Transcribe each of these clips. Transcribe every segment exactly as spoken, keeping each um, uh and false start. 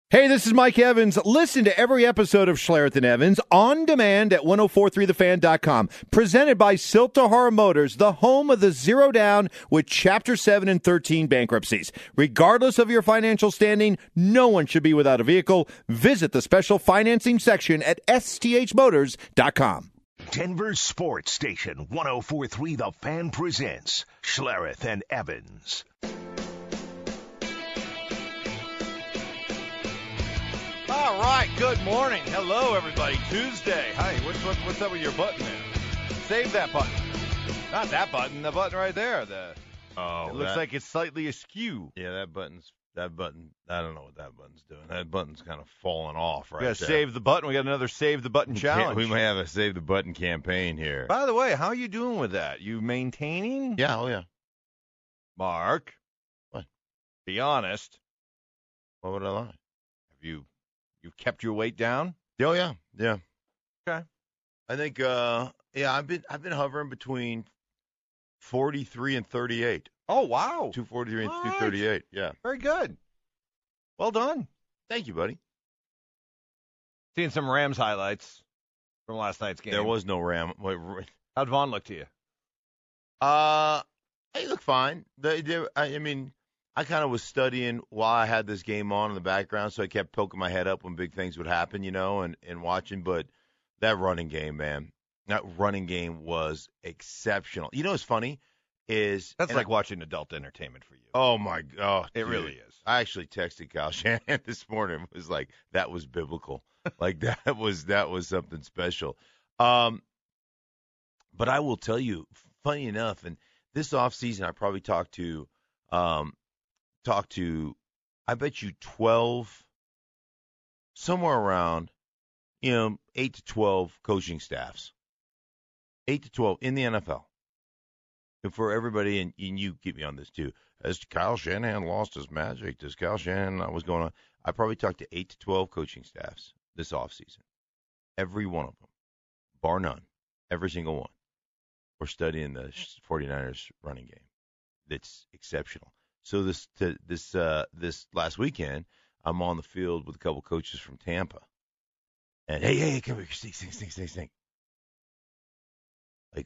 Hey, this is Mike Evans. Listen to every episode of Schlereth and Evans on demand at ten forty-three the fan dot com. Presented by Siltahara Motors, the home of the zero down with Chapter seven and thirteen bankruptcies. Regardless of your financial standing, no one should be without a vehicle. Visit the special financing section at S T H motors dot com. Denver's sports station, ten forty-three The Fan presents Schlereth and Evans. All right, good morning. Hello, everybody. Tuesday. Hi, what's, what, what's up with your button there? Save that button. Not that button, the button right there. The Oh, It looks that, like it's slightly askew. yeah, that button's that button. I don't know what that button's doing. That button's kind of falling off right We got to there. save the button. We got another save the button challenge. We may have a save the button campaign here. By the way, how are you doing with that? You maintaining? Yeah, oh yeah. Mark. What? Be honest. What would I lie? Have you you kept your weight down? Oh yeah, yeah. Okay. I think uh yeah, I've been I've been hovering between forty-three and thirty-eight. Oh, wow. two forty-three and All two right. thirty-eight. Yeah. Very good. Well done. Thank you, buddy. Seeing some Rams highlights from last night's game. There was no Ram. Wait, r- How'd Vaughn look to you? Uh, they look fine. They, they I, I mean, I kind of was studying while I had this game on in the background, so I kept poking my head up when big things would happen, you know, and, and watching. But that running game, man, that running game was exceptional. You know what's funny is That's and like I- watching adult entertainment for you. oh my god, It dude. really is. I actually texted Kyle Shanahan this morning. It was like that was biblical. like that was that was something special. Um, but I will tell you, funny enough, and this offseason I probably talked to, um, talked to, I bet you twelve, somewhere around, you know, eight to twelve coaching staffs, eight to twelve in the N F L. And for everybody, and, and you keep me on this too, has Kyle Shanahan lost his magic? Does Kyle Shanahan not what's going on? I probably talked to eight to twelve coaching staffs this offseason. Every one of them, bar none, every single one, were studying the 49ers running game. That's exceptional. So this to, this uh, this last weekend, I'm on the field with a couple coaches from Tampa. And, hey, hey, come here, sneak, sneak, sneak, sneak, sneak. Like,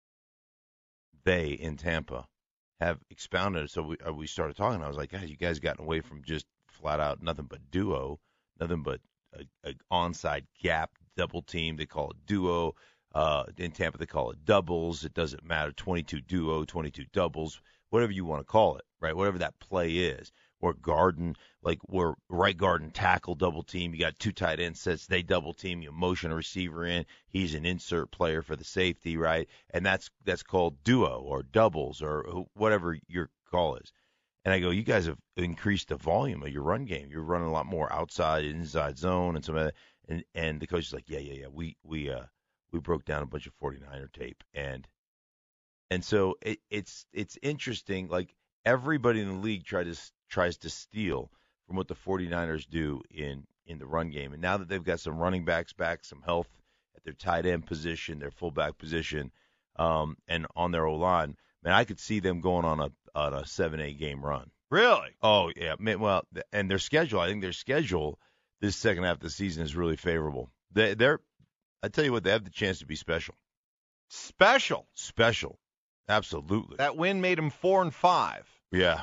they in Tampa have expounded. So we uh, we started talking. I was like, guys, you guys gotten away from just flat out nothing but duo, nothing but a, a onside gap double team. They call it duo. Uh, in Tampa, they call it doubles. It doesn't matter. twenty-two duo, twenty-two doubles, whatever you want to call it, right? Whatever that play is. Or garden, like we're right guard and tackle double team. You got two tight end sets. They double team. You motion a receiver in. He's an insert player for the safety, right? And that's that's called duo or doubles or whatever your call is. And I go, you guys have increased the volume of your run game. You're running a lot more outside, inside zone, and some of that. And and the coach is like, yeah, yeah, yeah. We we uh we broke down a bunch of 49er tape, and and so it, it's it's interesting. Like everybody in the league tried to. tries to steal from what the 49ers do in, in the run game. And now that they've got some running backs back, some health at their tight end position, their fullback position, um, and on their O-line, man, I could see them going on a on a seven eight game run. Really? Oh, yeah. Man, well, and their schedule, I think their schedule this second half of the season is really favorable. They, they're, I tell you what, they have the chance to be special. Special. Special. Absolutely. That win made him four and five. Yeah.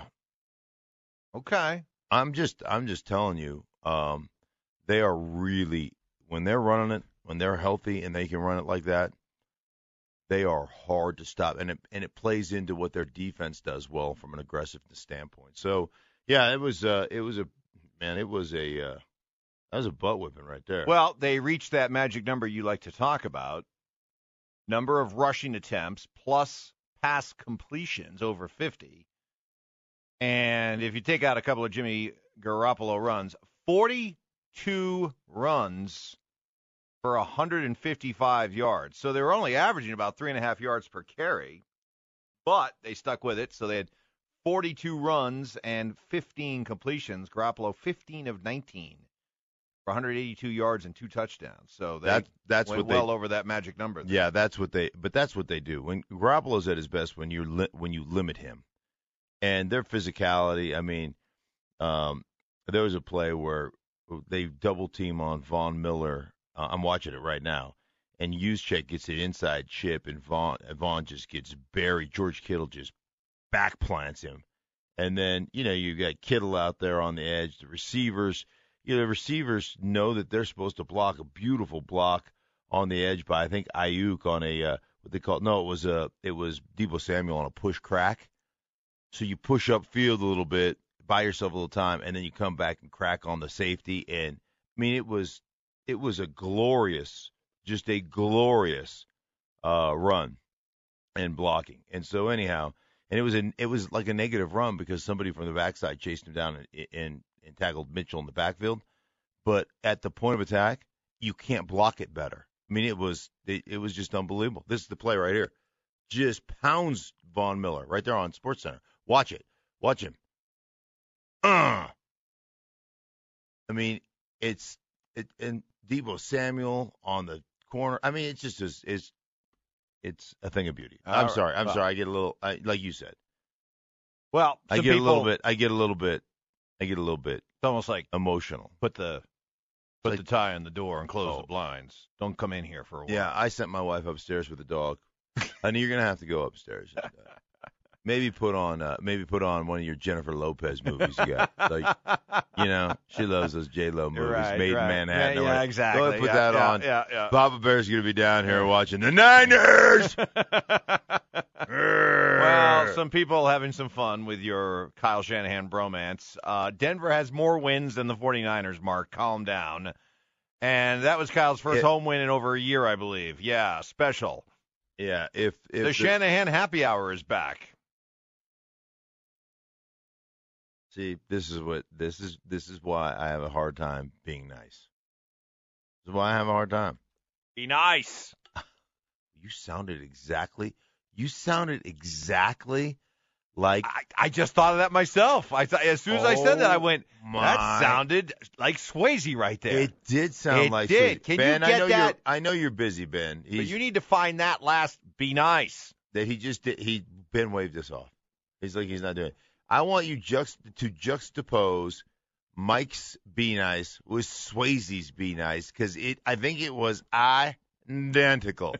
Okay. I'm just I'm just telling you, um, they are really when they're running it, when they're healthy and they can run it like that, they are hard to stop, and it and it plays into what their defense does well from an aggressiveness standpoint. So yeah, it was uh, it was a man, it was a uh, that was a butt whipping right there. Well, they reached that magic number you like to talk about, number of rushing attempts plus pass completions over fifty. And if you take out a couple of Jimmy Garoppolo runs, forty-two runs for one hundred fifty-five yards. So they were only averaging about three and a half yards per carry, but they stuck with it. So they had forty-two runs and fifteen completions. Garoppolo, fifteen of nineteen for one hundred eighty-two yards and two touchdowns. So they that, that's went what they, well over that magic number there. Yeah, that's what they. But that's what they do. When Garoppolo's at his best, when you li- when you limit him. And their physicality, I mean, um, there was a play where they double team on Von Miller. Uh, I'm watching it right now. And Juszczyk gets an inside chip, and Vaughn, Vaughn just gets buried. George Kittle just back plants him. And then, you know, you got Kittle out there on the edge. The receivers, you know, the receivers know that they're supposed to block a beautiful block on the edge by, I think, Ayuk on a, uh, what they call, no, it was a, it was Deebo Samuel on a push crack. So you push upfield a little bit, buy yourself a little time, and then you come back and crack on the safety. And, I mean, it was, it was a glorious, just a glorious uh, run and blocking. And so anyhow, and it was a, it was like a negative run because somebody from the backside chased him down and, and, and tackled Mitchell in the backfield. But at the point of attack, you can't block it better. I mean, it was it, it was just unbelievable. This is the play right here. Just pounds Von Miller right there on SportsCenter. Watch it. Watch him. Uh. I mean, it's it and Deebo Samuel on the corner. I mean, it's just it's it's, it's a thing of beauty. I'm All sorry. right. I'm Well, sorry. I get a little I, like you said. Well, I some get people, a little bit. I get a little bit. I get a little bit It's almost like emotional. put the put Like- the tie on the door and close Oh. the blinds. Don't come in here for a while. Yeah, I sent my wife upstairs with the dog. Honey, you're gonna have to go upstairs. And, uh, maybe put on uh, maybe put on one of your Jennifer Lopez movies you got. Like, you know, she loves those J Lo movies, Right, Made right. in Manhattan. Yeah, or yeah, whatever. exactly. Go ahead, put Yeah, that yeah, on. Yeah, yeah. Papa Bear's gonna be down here watching the Niners. Well, some people having some fun with your Kyle Shanahan bromance. Uh, Denver has more wins than the 49ers, Mark. Calm down. And that was Kyle's first It- home win in over a year, I believe. Yeah, special. Yeah, if if The, the- Shanahan happy hour is back. see, this is what this is this is why I have a hard time being nice. This is why I have a hard time. Be nice. You sounded exactly. You sounded exactly like. I, I just thought of that myself. I thought as soon as I said that, I went, my- that sounded like Swayze right there. It did sound It like. did. Sweet. Can you Ben, I get know that? You're, I know you're busy, Ben. He's, but you need to find that last be nice. that he just did. He Ben waved us off. He's like he's not doing it. I want you juxt to juxtapose Mike's be nice with Swayze's be nice because it. I think it was identical.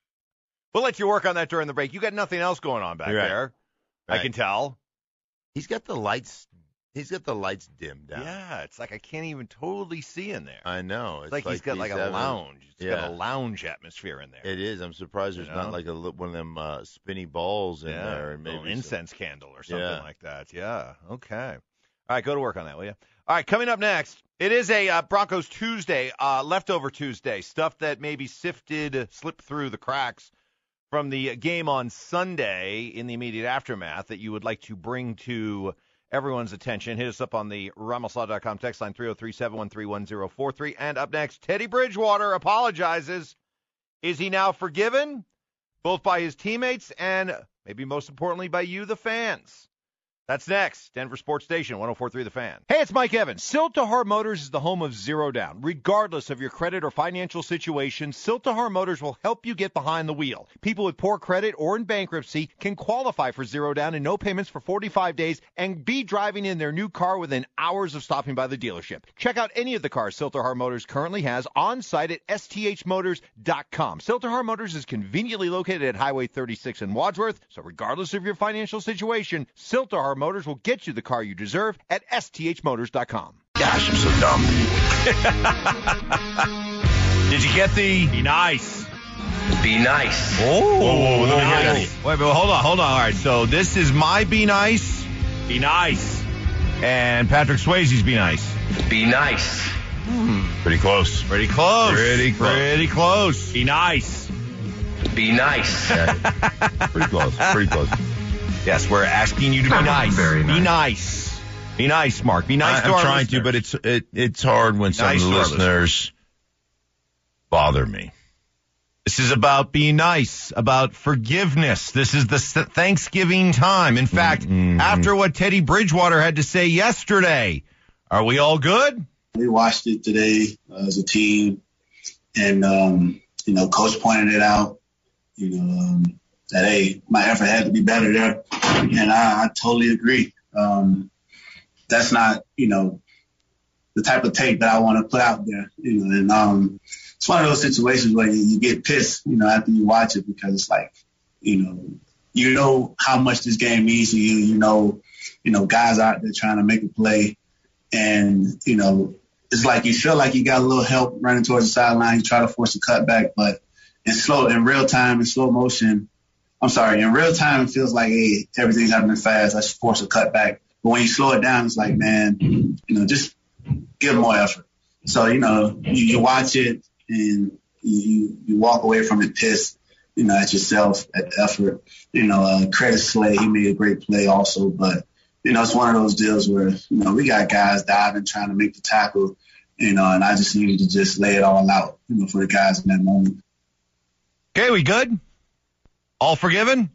We'll let you work on that during the break. You got nothing else going on back Right. there. I Right. can tell. He's got the lights. He's got the lights dimmed down. Yeah, it's like I can't even totally see in there. I know. It's like, he's got like a having- lounge. It's yeah. got a lounge atmosphere in there. It is. I'm surprised there's You not know? like a li- one of them uh, spinny balls in yeah, there, and maybe little some- incense candle or something Yeah. like that. Yeah. Okay. All right, go to work on that, will you? All right, coming up next, it is a uh, Broncos Tuesday, uh, leftover Tuesday, stuff that maybe sifted, slipped through the cracks from the game on Sunday in the immediate aftermath that you would like to bring to everyone's attention. Hit us up on the Ramoslaw dot com text line three oh three, seven one three, one oh four three. And up next, Teddy Bridgewater apologizes. Is he now forgiven? Both by his teammates and maybe most importantly by you, the fans. That's next. Denver Sports Station, one oh four point three The Fan. Hey, it's Mike Evans. Siltahar Motors is the home of Zero Down. Regardless of your credit or financial situation, Siltahar Motors will help you get behind the wheel. People with poor credit or in bankruptcy can qualify for Zero Down and no payments for forty-five days and be driving in their new car within hours of stopping by the dealership. Check out any of the cars Siltahar Motors currently has on site at S T H motors dot com. Siltahar Motors is conveniently located at Highway thirty-six in Wadsworth, so regardless of your financial situation, Siltahar Motors will get you the car you deserve at S T H motors dot com. Gosh, I'm so dumb. Did you get the be nice? Be nice. Oh, whoa, whoa, let me hear that. Wait, but hold on, hold on. All right, so this is my be nice, be nice, and Patrick Swayze's be nice. Be nice. Pretty close. Pretty close. Pretty close. Pretty close. Be nice. Be nice. Pretty close. Pretty close. Yes, we're asking you to be nice. Very Be nice. nice. Be nice, Mark. Be nice I, to I'm our trying listeners. to, but it's it, it's hard when some Nice of the to our listeners bother me. This is about being nice, about forgiveness. This is the s- Thanksgiving time. In fact, Mm-hmm. after what Teddy Bridgewater had to say yesterday, are we all good? We watched it today uh, as a team, and um, you know, Coach pointed it out. You know um, that hey, my effort had to be better there, and I, I totally agree. Um, that's not you know the type of tape that I want to put out there. You know, and um, it's one of those situations where you, you get pissed, you know, after you watch it because it's like, you know, you know how much this game means to you. You know, you know, guys out there trying to make a play, and you know, it's like you feel like you got a little help running towards the sideline. You try to force a cutback, but in slow, in real time, in slow motion, I'm sorry, in real time, it feels like, hey, everything's happening fast. Let's force a cutback. But when you slow it down, it's like, man, you know, just give more effort. So, you know, you, you watch it and you you walk away from it pissed, you know, at yourself, at the effort. You know, uh, credit Slay, he made a great play also. But, you know, it's one of those deals where, you know, we got guys diving, trying to make the tackle, you know, and I just needed to just lay it all out, you know, for the guys in that moment. Okay, we good? All forgiven?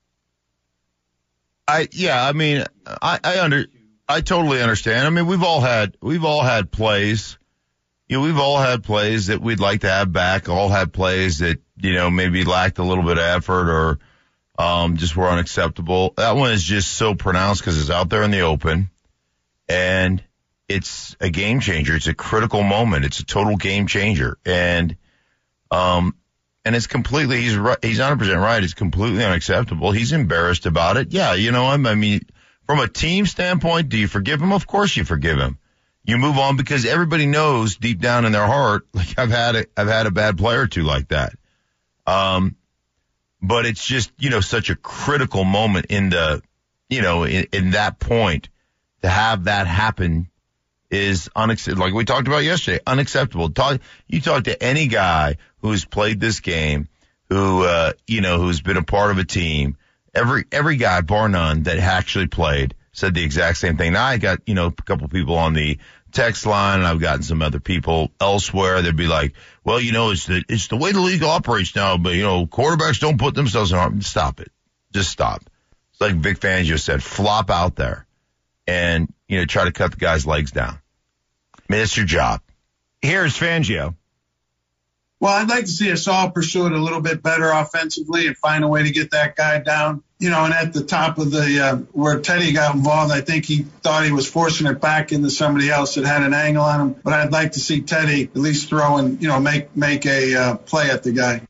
I yeah, I mean, I, I under I totally understand. I mean, we've all had we've all had plays. You know, we've all had plays that we'd like to have back, all had plays that, you know, maybe lacked a little bit of effort or um just were unacceptable. That one is just so pronounced because it's out there in the open and it's a game changer. It's a critical moment. It's a total game changer. And um And it's completely, he's right, he's one hundred percent right. It's completely unacceptable. He's embarrassed about it. Yeah, you know, I mean, from a team standpoint, do you forgive him? Of course you forgive him. You move on because everybody knows deep down in their heart, like I've had a, I've had a bad player or two like that. Um, but it's just, you know, such a critical moment in the, you know, in, in that point to have that happen is unacceptable. Like we talked about yesterday, unacceptable. Talk, you talk to any guy who's played this game, who, uh, you know, who's been a part of a team, every, every guy, bar none, that actually played said the exact same thing. Now I got, you know, a couple people on the text line and I've gotten some other people elsewhere. They'd be like, well, you know, it's the, it's the way the league operates now, but you know, quarterbacks don't put themselves in harm. Stop it. Just stop. It's like Vic Fangio said, flop out there and, you know, try to cut the guy's legs down. I mean, it's your job. Here's Fangio. Well, I'd like to see us all pursue it a little bit better offensively and find a way to get that guy down. You know, and at the top of the uh, where Teddy got involved, I think he thought he was forcing it back into somebody else that had an angle on him. But I'd like to see Teddy at least throw and, you know, make make a uh, play at the guy.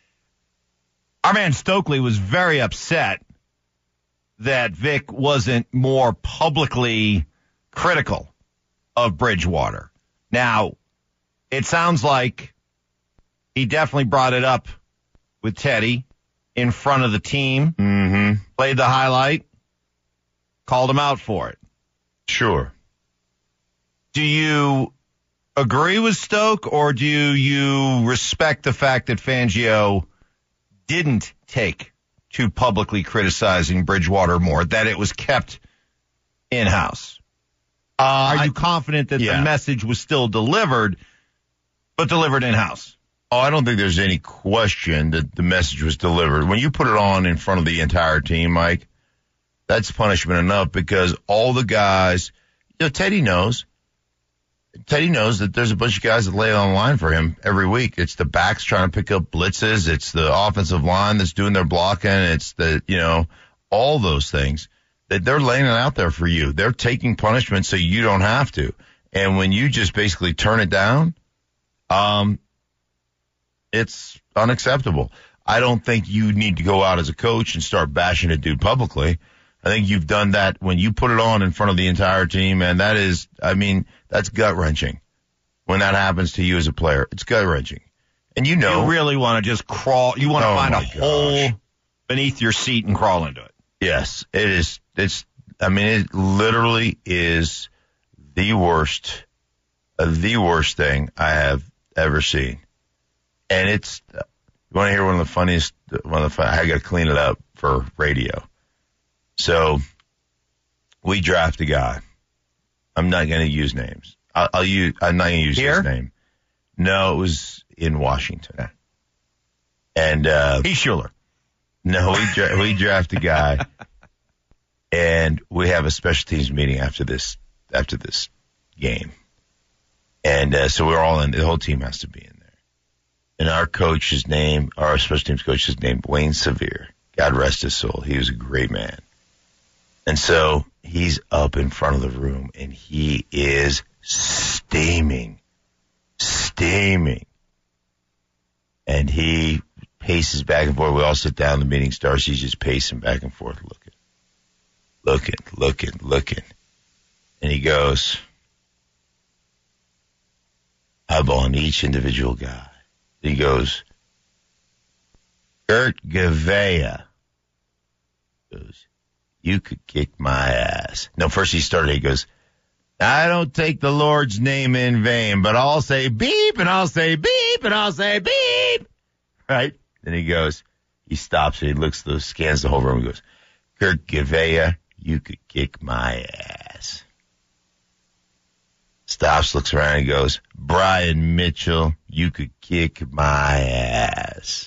Our man Stokely was very upset that Vic wasn't more publicly critical of Bridgewater. Now, it sounds like he definitely brought it up with Teddy in front of the team, Mm-hmm. played the highlight, called him out for it. Sure. Do you agree with Stoke, or do you respect the fact that Fangio didn't take to publicly criticizing Bridgewater more, that it was kept in-house? Uh, Are I, you confident that yeah. the message was still delivered, but delivered in-house? Oh, I don't think there's any question that the message was delivered. When you put it on in front of the entire team, Mike, that's punishment enough because all the guys, you know, Teddy knows. Teddy knows that there's a bunch of guys that lay on the line for him every week. It's the backs trying to pick up blitzes. It's the offensive line that's doing their blocking. It's the, you know, all those things that they're laying it out there for you. They're taking punishment so you don't have to. And when you just basically turn it down, um, it's unacceptable. I don't think you need to go out as a coach and start bashing a dude publicly. I think you've done that when you put it on in front of the entire team, and that is, I mean, that's gut-wrenching when that happens to you as a player. It's gut-wrenching. And you know. You really want to just crawl. You want to Oh, find a my hole gosh. beneath your seat and crawl into it. Yes, it is. It's, I mean, it literally is the worst, uh, the worst thing I have ever seen. And it's, uh, you want to hear one of the funniest, one of the fun, I got to clean it up for radio. So we draft a guy. I'm not going to use names. I'll, I'll use, I'm not going to use Here? his name. No, it was in Washington. And, uh, Heath Schuler. no, we, dra- we draft a guy and we have a special teams meeting after this, after this game. And, uh, so we're all in, the whole team has to be in there. And our coach's name, our special teams coach is named Wayne Sevier. God rest his soul. He was a great man. And so he's up in front of the room and he is steaming, steaming. And he paces back and forth. We all sit down, the meeting starts. He's just pacing back and forth, looking, looking, looking, looking. And he goes, eyeballing each individual guy. He goes, Kurt Gavea. Goes, you could kick my ass. No, first he started, he goes, I don't take the Lord's name in vain, but I'll say beep, and I'll say beep, and I'll say beep. Right? Then he goes, he stops, and he looks, the scans the whole room, and goes, Kurt Gavea, you could kick my ass. Stops, looks around, and goes, Brian Mitchell, you could kick my ass.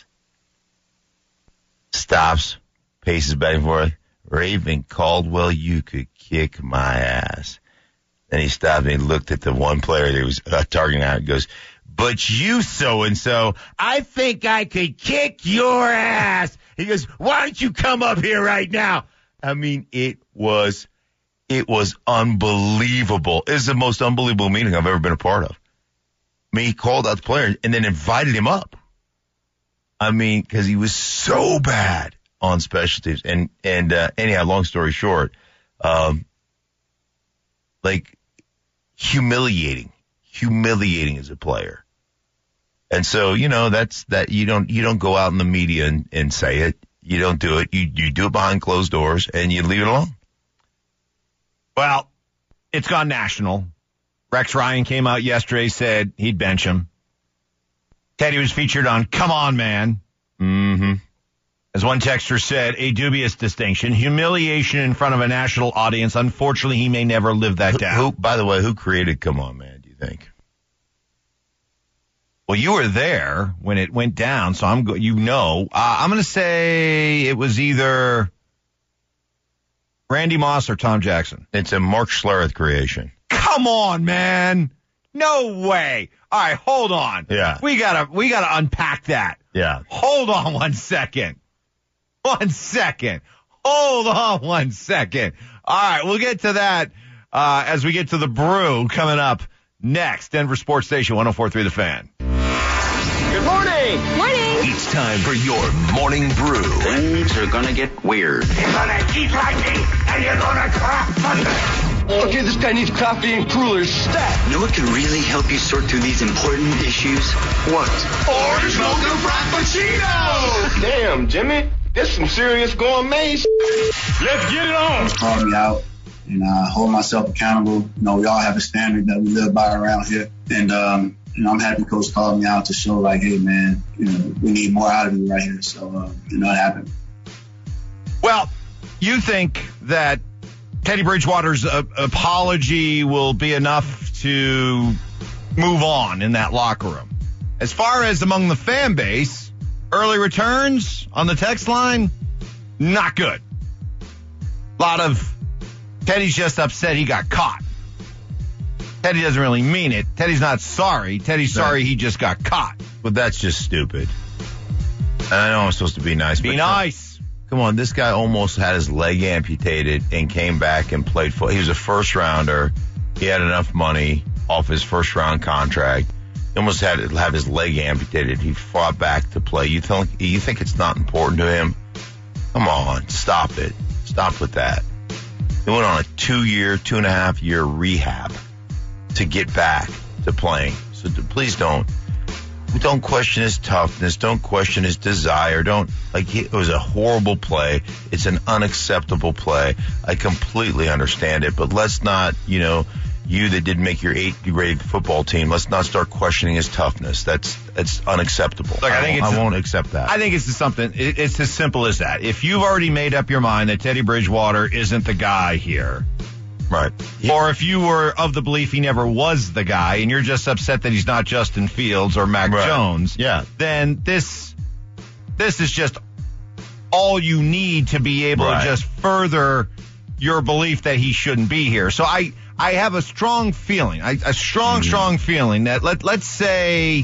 Stops, paces back and forth. Raven Caldwell, you could kick my ass. Then he stopped and he looked at the one player that was uh, targeting out and goes, but you so-and-so, I think I could kick your ass. He goes, why don't you come up here right now? I mean, it was, it was unbelievable. It was the most unbelievable meeting I've ever been a part of. I mean, he called out the player and then invited him up. I mean, because he was so bad on special teams. And, and uh, anyhow, long story short, um, like humiliating, humiliating as a player. And so, you know, that's that you don't you don't go out in the media and, and say it. You don't do it. You you do it behind closed doors and you leave it alone. Well, it's gone national. Rex Ryan came out yesterday, said he'd bench him. Teddy was featured on Come On Man. Mm-hmm. As one texter said, a dubious distinction. Humiliation in front of a national audience. Unfortunately, he may never live that Who, down. who, by the way, who created Come On Man, do you think? Well, you were there when it went down, so I'm go- you know. Uh, I'm going to say it was either Randy Moss or Tom Jackson. It's a Mark Schlereth creation. Come on, man. No way. All right, hold on. Yeah. We gotta we gotta unpack that. Yeah. Hold on one second. One second. Hold on one second. All right, we'll get to that uh, as we get to the brew coming up next. Denver Sports Station one oh four point three The Fan. Good morning. Morning. It's time for your morning brew. Things are gonna get weird. You're gonna eat lightning and you're gonna crap thunder. Okay, this guy needs coffee and crullers stat. You know what could really help you sort through these important issues? What? Orange mocha frappuccino. Damn, Jimmy. There's some serious gourmet. Let's get it on. Call me out and uh, hold myself accountable. You know, we all have a standard that we live by around here. And, um, you know, I'm happy Coach called me out to show, like, hey, man, you know, we need more out of you right here. So, uh, you know, it happened. Well, you think that Teddy Bridgewater's uh, apology will be enough to move on in that locker room. As far as among the fan base, early returns on the text line, not good. A lot of Teddy's just upset he got caught. Teddy doesn't really mean it. Teddy's not sorry. Teddy's sorry he just got caught. Well, that's just stupid. And I know I'm supposed to be nice. Be but nice. Come on, this guy almost had his leg amputated and came back and played football. He was a first rounder. He had enough money off his first round contract. He almost had to have his leg amputated. He fought back to play. You think you think it's not important to him? Come on, stop it. Stop with that. He went on a two-year, two and a half year rehab to get back to playing. So please don't. Don't question his toughness. Don't question his desire. Don't, like, it was a horrible play. It's an unacceptable play. I completely understand it, but let's not, you know, you that didn't make your eighth grade football team, let's not start questioning his toughness. That's, that's unacceptable. Look, I, I, think won't, it's, I won't accept that. I think it's just something, it, it's as simple as that. If you've already made up your mind that Teddy Bridgewater isn't the guy here, right. Or if you were of the belief he never was the guy and you're just upset that he's not Justin Fields or Mac right. Jones, yeah. then this this is just all you need to be able right. to just further your belief that he shouldn't be here. So I, I have a strong feeling, I, a strong, mm-hmm. strong feeling that let let's say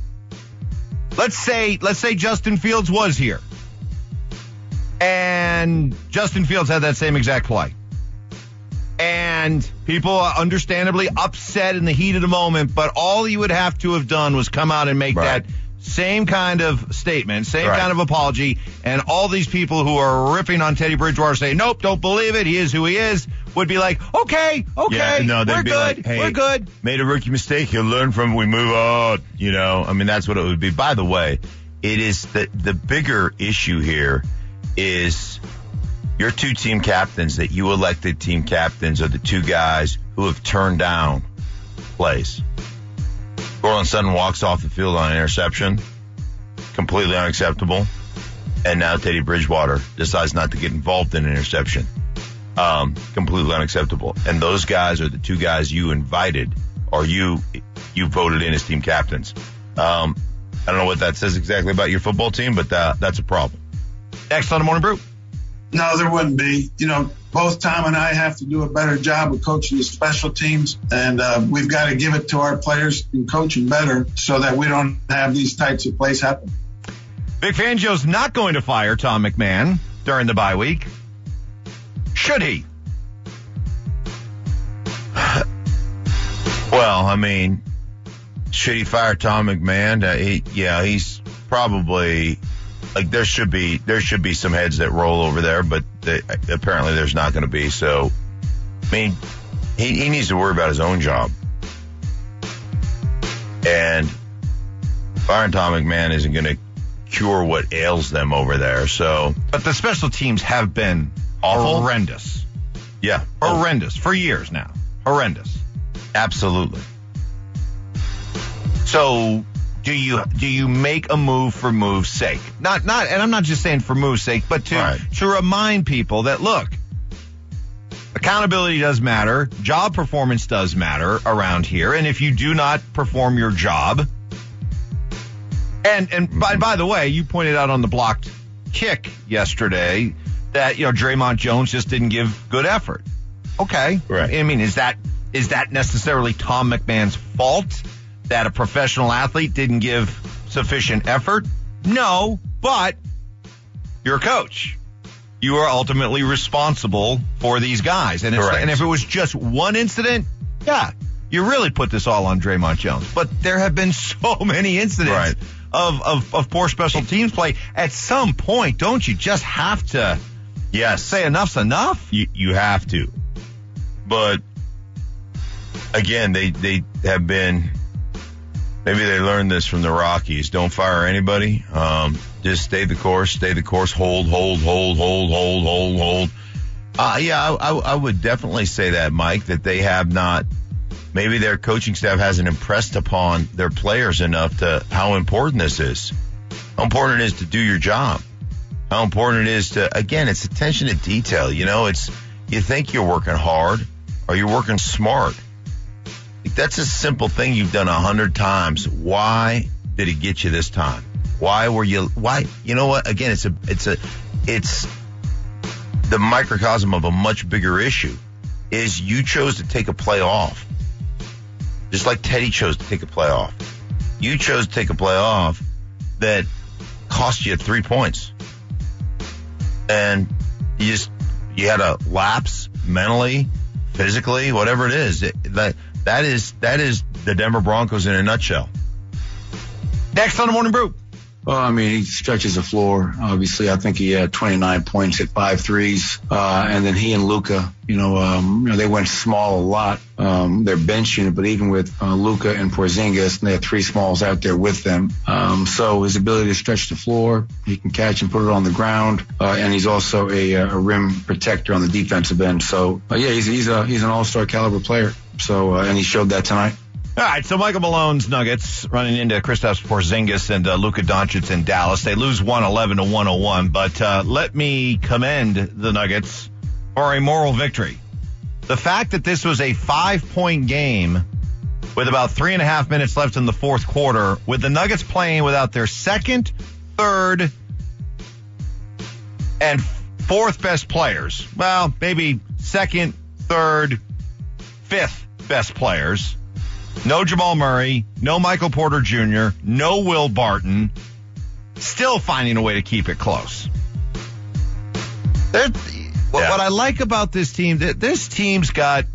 let's say let's say Justin Fields was here. And Justin Fields had that same exact play. And people are understandably upset in the heat of the moment, but all you would have to have done was come out and make Right. that same kind of statement, same Right. kind of apology, and all these people who are ripping on Teddy Bridgewater saying, nope, don't believe it, he is who he is, would be like, okay, okay, Yeah, no, they'd we're be good, like, hey, we're good. Made a rookie mistake. He'll learn from it. We move on. You know, I mean, that's what it would be. By the way, it is the, the bigger issue here is your two team captains that you elected team captains are the two guys who have turned down plays. Cortland Sutton walks off the field on an interception. Completely unacceptable. And now Teddy Bridgewater decides not to get involved in an interception. Um, completely unacceptable. And those guys are the two guys you invited or you you voted in as team captains. Um, I don't know what that says exactly about your football team, but that, that's a problem. Next on the Morning Brew. No, there wouldn't be. You know, both Tom and I have to do a better job of coaching the special teams, and uh, we've got to give it to our players and coach them better so that we don't have these types of plays happen. Vic Fangio's not going to fire Tom McMahon during the bye week. Should he? Well, I mean, should he fire Tom McMahon? Uh, he, yeah, he's probably like there should be there should be some heads that roll over there, but they, apparently there's not going to be. So, I mean, he, he needs to worry about his own job, and firing Tom McMahon isn't going to cure what ails them over there. So, but the special teams have been awful, horrendous. Yeah, horrendous for years now. Horrendous. Absolutely. So, do you do you make a move for move's sake? Not not, and I'm not just saying for move's sake, but to right. to remind people that look, accountability does matter, job performance does matter around here, and if you do not perform your job, and and mm-hmm. by by the way, you pointed out on the blocked kick yesterday that you know Draymond Jones just didn't give good effort. Okay, right. I mean, is that is that necessarily Tom McMahon's fault that a professional athlete didn't give sufficient effort? No, but you're a coach. You are ultimately responsible for these guys. And, it's, and if it was just one incident, yeah, you really put this all on Draymond Jones. But there have been so many incidents right. of, of, of poor special teams play. At some point, don't you just have to yes. say enough's enough? You, you have to. But, again, they, they have been... Maybe they learned this from the Rockies. Don't fire anybody. Um, just stay the course, stay the course, hold, hold, hold, hold, hold, hold, hold. Uh, yeah, I, I, I would definitely say that, Mike, that they have not, maybe their coaching staff hasn't impressed upon their players enough to how important this is. How important it is to do your job. How important it is to, again, it's attention to detail. You know, it's, you think you're working hard or you're working smart. That's a simple thing you've done a hundred times. Why did it get you this time? Why were you, why, you know what? Again, it's a, it's a, it's the microcosm of a much bigger issue is you chose to take a play off. Just like Teddy chose to take a play off. You chose to take a play off that cost you three points. And you just, you had a lapse mentally, physically, whatever it is. It, that, That is that is the Denver Broncos in a nutshell. Next on the Morning Brew. Well, I mean, he stretches the floor. Obviously, I think he had twenty-nine points, hit five threes. Uh, and then he and Luka, you know, um, you know, they went small a lot. Um, their bench unit, but even with uh, Luka and Porzingis, and they had three smalls out there with them. Um, so his ability to stretch the floor, he can catch and put it on the ground. Uh, and he's also a, a rim protector on the defensive end. So, uh, yeah, he's, he's a, he's an all-star caliber player. So, uh, and he showed that tonight. All right, so Michael Malone's Nuggets running into Kristaps Porzingis and uh, Luka Doncic in Dallas. They lose one eleven to one oh one, but uh, let me commend the Nuggets for a moral victory. The fact that this was a five-point game with about three and a half minutes left in the fourth quarter, with the Nuggets playing without their second, third, and fourth best players. Well, maybe second, third, fifth best players. No Jamal Murray, no Michael Porter Junior, no Will Barton. Still finding a way to keep it close. They're, What, Yeah. what I like about this team, th- this team's got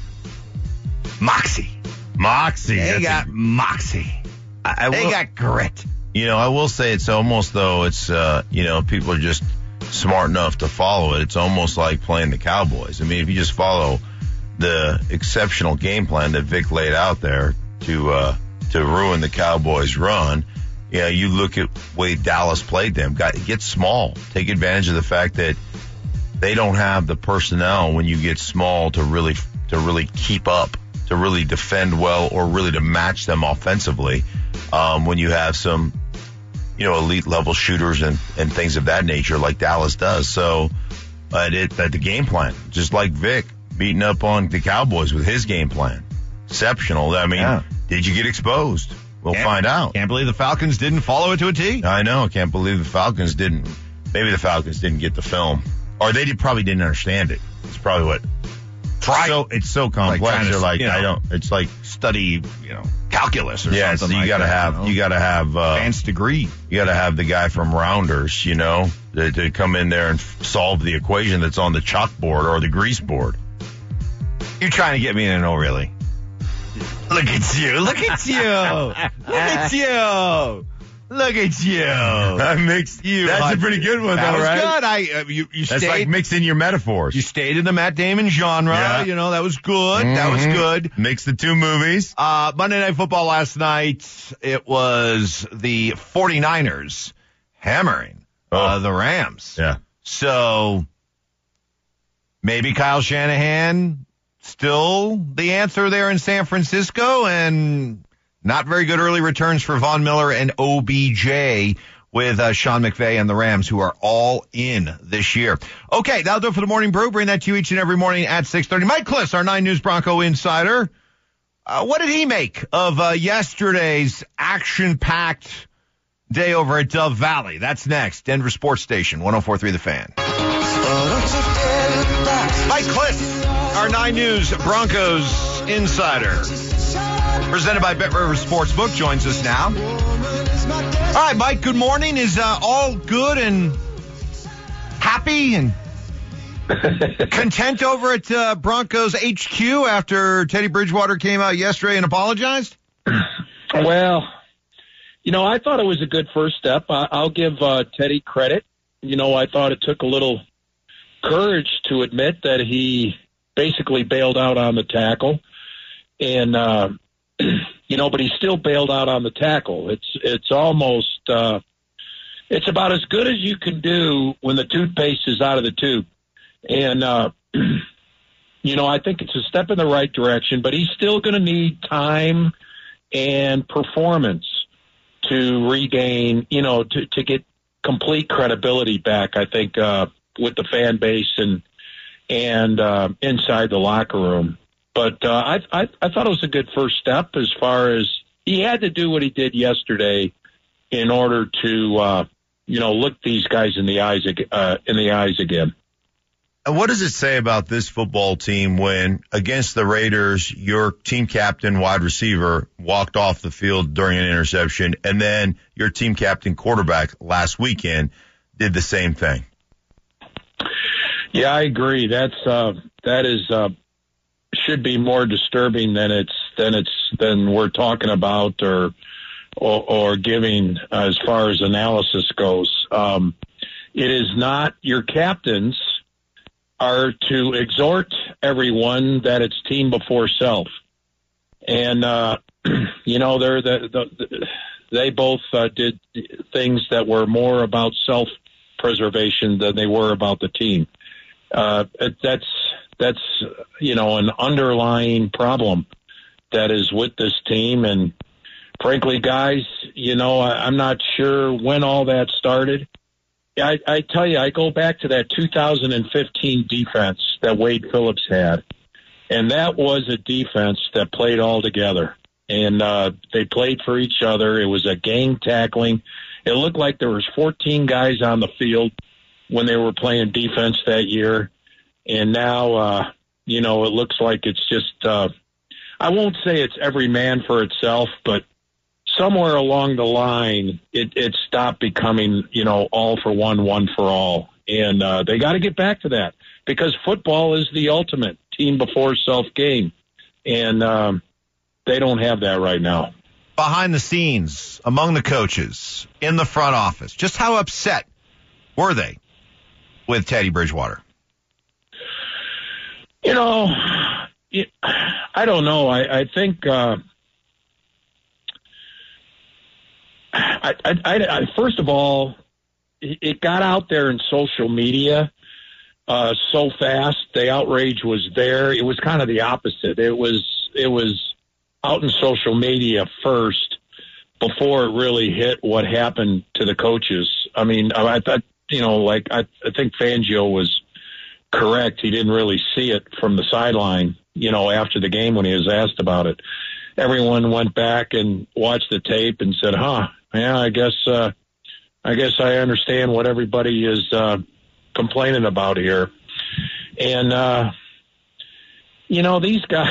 moxie. Moxie. They That's got a- moxie. I, I They will, got grit. You know, I will say it's almost though it's uh, you know, people are just smart enough to follow it. It's almost like playing the Cowboys. I mean, if you just follow the exceptional game plan that Vic laid out there to uh, to ruin the Cowboys' run, yeah, you look at the way Dallas played them. Got get small, take advantage of the fact that they don't have the personnel when you get small to really to really keep up, to really defend well, or really to match them offensively. Um, when you have some, you know, elite level shooters and, and things of that nature like Dallas does. So, but it, but the game plan, just like Vic beating up on the Cowboys with his game plan, exceptional. I mean, Yeah. did you get exposed? We'll Can't- find out. Can't believe the Falcons didn't follow it to a T. I know. I can't believe the Falcons didn't. Maybe the Falcons didn't get the film, or they did, probably didn't understand it. It's probably what. Try So it's so complex. Like trying to, They're like, you know, I don't. It's like, study, you know, calculus or yeah. So something. you like gotta that, have, you, know? you gotta have, uh, advanced degree. you gotta have the guy from Rounders, you know, to, to come in there and f- solve the equation that's on the chalkboard or the grease board. You're trying to get me to know, really. Look at you. Look at you. Look at you. Look at you. I mixed You That's like- a pretty good one, that though, was right? good. I uh, you you That's stayed like mixing your metaphors. you stayed in the Matt Damon genre. Yeah. You know, that was good. That was Mhm. good. Mix the two movies. Uh, Monday Night Football last night, it was the 49ers hammering uh, Oh. the Rams. Yeah. So maybe Kyle Shanahan still the answer there in San Francisco, and not very good early returns for Von Miller and O B J with uh, Sean McVay and the Rams, who are all in this year. Okay, that'll do it for the Morning Brew. Bring that to you each and every morning at six thirty. Mike Kliss, our nine News Bronco insider. Uh, what did he make of uh, yesterday's action-packed day over at Dove Valley? That's next. Denver Sports Station, one oh four point three The Fan. Mike Kliss, our nine News Broncos insider, presented by Bet River Sportsbook, joins us now. All right, Mike, good morning. Is uh, all good and happy and content over at uh, Broncos H Q after Teddy Bridgewater came out yesterday and apologized? Well, you know, I thought it was a good first step. I, I'll give uh, Teddy credit. You know, I thought it took a little courage to admit that he basically bailed out on the tackle. And, uh, you know, but he still bailed out on the tackle. It's it's almost, uh, it's about as good as you can do when the toothpaste is out of the tube. And, uh, you know, I think it's a step in the right direction, but he's still going to need time and performance to regain, you know, to, to get complete credibility back, I think, uh, with the fan base and and uh, inside the locker room. But uh, I, I I thought it was a good first step as far as he had to do what he did yesterday in order to, uh, you know, look these guys in the eyes uh, in the eyes again. And what does it say about this football team when, against the Raiders, your team captain, wide receiver, walked off the field during an interception, and then your team captain, quarterback, last weekend did the same thing? Yeah, I agree. That's uh, that is uh, should be more disturbing than it's than it's than we're talking about or or, or giving as far as analysis goes. Um, it is not your captains are to exhort everyone that it's team before self. And, uh, you know, they're the, the, the they both uh, did things that were more about self-preservation than they were about the team. Uh, that's, that's, you know, an underlying problem that is with this team. And frankly, guys, you know, I, I'm not sure when all that started. I, I tell you, I go back to that two thousand fifteen defense that Wade Phillips had, and that was a defense that played all together, and uh, they played for each other. It was a gang tackling. It looked like there was fourteen guys on the field when they were playing defense that year, and now, uh, you know, it looks like it's just, uh, I won't say it's every man for itself, but somewhere along the line, it, it stopped becoming, you know, all for one, one for all. And uh, they got to get back to that. because football is the ultimate team before self game, and um, they don't have that right now. Behind the scenes, among the coaches, in the front office, just how upset were they with Teddy Bridgewater? You know, it, I don't know. I, I think uh, I, I, I, first of all, it, it got out there in social media uh, so fast. The outrage was there. It was kind of the opposite. It was it was out in social media first before it really hit what happened to the coaches. I mean, I thought, you know, like I, I think Fangio was correct. He didn't really see it from the sideline, you know, after the game when he was asked about it. Everyone went back and watched the tape and said, huh, yeah, I guess, uh, I guess I understand what everybody is uh, complaining about here. And, uh, you know, these guys,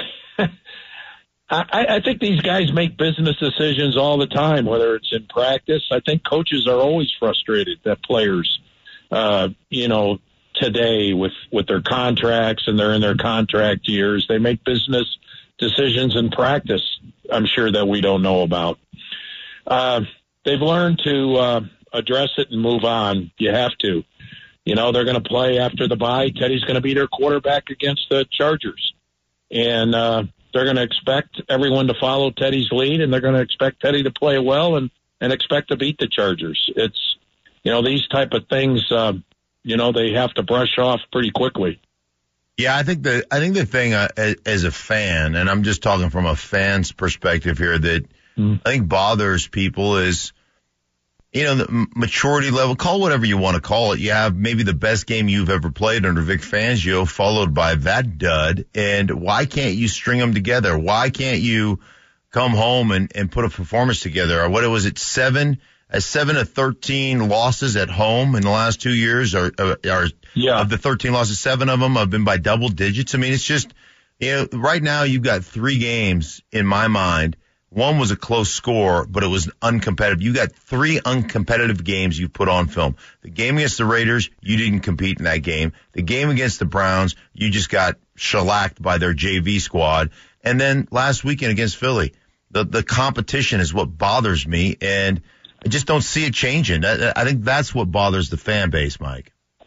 I, I think these guys make business decisions all the time, whether it's in practice. I think coaches are always frustrated that players, uh, you know, today with, with their contracts and they're in their contract years, they make business decisions in practice, I'm sure, that we don't know about. Uh, they've learned to uh, address it and move on. You have to. You know, they're going to play after the bye. Teddy's going to be their quarterback against the Chargers. And uh, they're going to expect everyone to follow Teddy's lead, and they're going to expect Teddy to play well and, and expect to beat the Chargers. It's, you know, these type of things, uh, you know, they have to brush off pretty quickly. Yeah, I think the I think the thing uh, as, as a fan, and I'm just talking from a fan's perspective here, that mm. I think bothers people is, you know, the maturity level. Call whatever you want to call it. You have maybe the best game you've ever played under Vic Fangio, followed by that dud. And why can't you string them together? Why can't you come home and, and put a performance together? Or what was it, seven? As seven of thirteen losses at home in the last two years, are, are yeah. of the thirteen losses, seven of them have been by double digits. I mean, it's just, you know, right now you've got three games in my mind. One was a close score, but it was uncompetitive. You got three uncompetitive games you put on film. The game against the Raiders, you didn't compete in that game. The game against the Browns, you just got shellacked by their J V squad. And then last weekend against Philly, the, the competition is what bothers me, and I just don't see it changing. I, I think that's what bothers the fan base, Mike.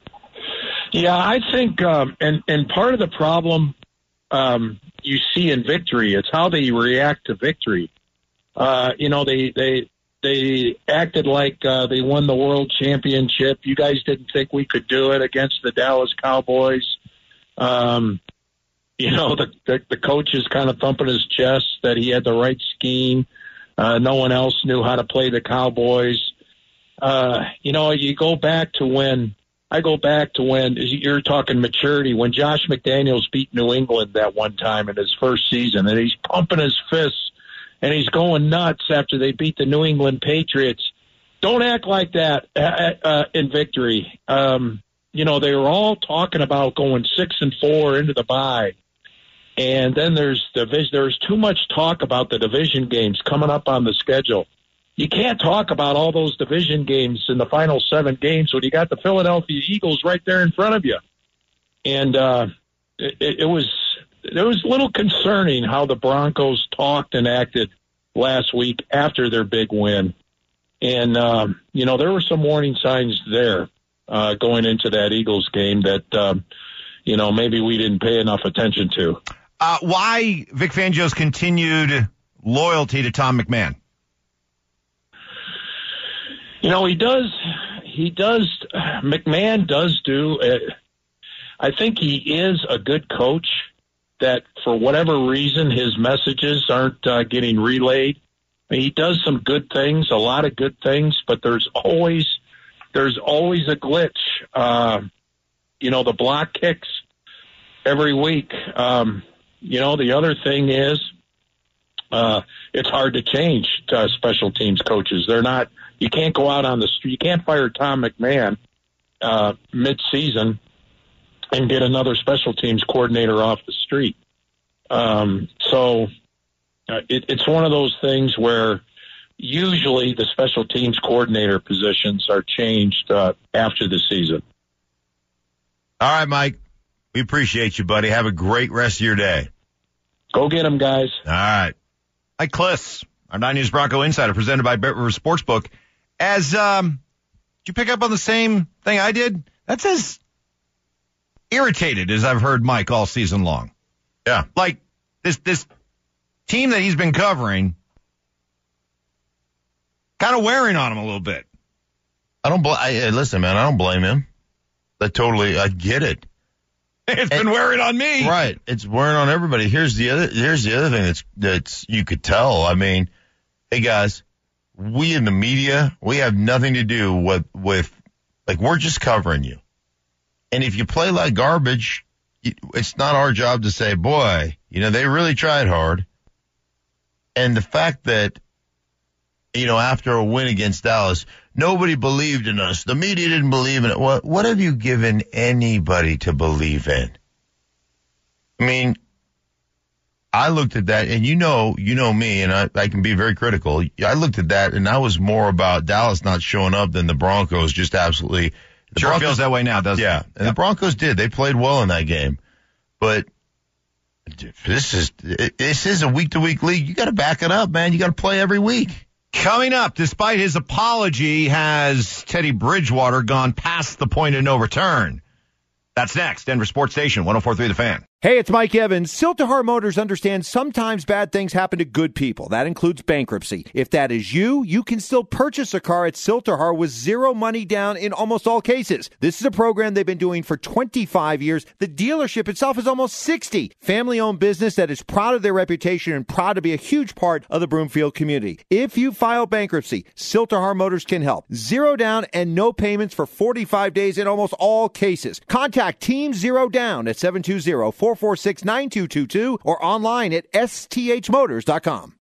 Yeah, I think, um, and, and part of the problem um, you see in victory, it's how they react to victory. Uh, you know, they, they, they acted like uh, they won the world championship. You guys didn't think we could do it against the Dallas Cowboys. Um, you know, the, the, the coach is kind of thumping his chest that he had the right scheme. Uh, no one else knew how to play the Cowboys. Uh, you know, you go back to when, I go back to when, you're talking maturity, when Josh McDaniels beat New England that one time in his first season, and he's pumping his fists, and he's going nuts after they beat the New England Patriots. Don't act like that uh, uh, in victory. Um, you know, they were all talking about going six and four into the bye. And then there's division. There's too much talk about the division games coming up on the schedule. You can't talk about all those division games in the final seven games when you got the Philadelphia Eagles right there in front of you. And uh, it, it was it was a little concerning how the Broncos talked and acted last week after their big win. And um, you know, there were some warning signs there uh, going into that Eagles game that uh, you know, maybe we didn't pay enough attention to. Uh, why Vic Fangio's continued loyalty to Tom McMahon? You know, he does, he does, McMahon does do, uh, I think he is a good coach that for whatever reason his messages aren't uh, getting relayed. I mean, he does some good things, a lot of good things, but there's always, there's always a glitch. Uh, you know, the block kicks every week. Um, You know, the other thing is uh, it's hard to change to special teams coaches. They're not, you can't go out on the street. You can't fire Tom McMahon uh, mid-season and get another special teams coordinator off the street. Um, so uh, it, it's one of those things where usually the special teams coordinator positions are changed uh, after the season. All right, Mike. We appreciate you, buddy. Have a great rest of your day. Go get them, guys. All right. Hi, Kliss, our nine News Bronco Insider, presented by Bet River Sportsbook. As, um, did you pick up on the same thing I did? That's as irritated as I've heard Mike all season long. Yeah. Like, this, this team that he's been covering, kind of wearing on him a little bit. I don't bl- I, listen, man, I don't blame him. I totally, I get it. It's and, been wearing on me. Right. It's wearing on everybody. Here's the other, here's the other thing that's, that's, you could tell. I mean, hey guys, we in the media, we have nothing to do with, with, like, we're just covering you. And if you play like garbage, it's not our job to say, boy, you know, they really tried hard. And the fact that, you know, after a win against Dallas, nobody believed in us. The media didn't believe in it. What, what have you given anybody to believe in? I mean, I looked at that, and you know, you know me, and I, I can be very critical. I looked at that, and I was more about Dallas not showing up than the Broncos just absolutely. The sure Broncos, feels that way now, doesn't yeah, it? Yeah, and yep. The Broncos did. They played well in that game. But this is this is a week-to-week league. You got to back it up, man. You got to play every week. Coming up, despite his apology, has Teddy Bridgewater gone past the point of no return? That's next. Denver Sports Station, one oh four point three The Fan. Hey, it's Mike Evans. Siltahar Motors understands sometimes bad things happen to good people. That includes bankruptcy. If that is you, you can still purchase a car at Siltahar with zero money down in almost all cases. This is a program they've been doing for twenty-five years. The dealership itself is almost sixty. Family-owned business that is proud of their reputation and proud to be a huge part of the Broomfield community. If you file bankruptcy, Siltahar Motors can help. Zero down and no payments for forty-five days in almost all cases. Contact Team Zero Down at seven two zero, four four six, nine two two two or online at s t h motors dot com.